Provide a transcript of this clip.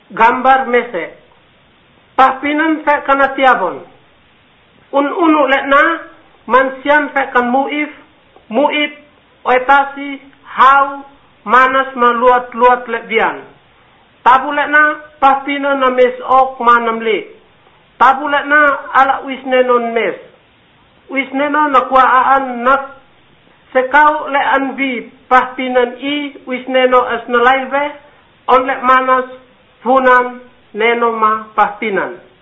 gambar mese. Pahpinan fekan atiabon. Unu letna mansian fekan muib, oetasi, hau, manas maluat lebian. Tabu letna pahpinan na mes ok manam le. Tabu letna ala wisnenon mes. Wisnenon na kuaan nak sekau le anbi pahpinan I wisneno as nalaive on le manas funan neno ma pahpinan.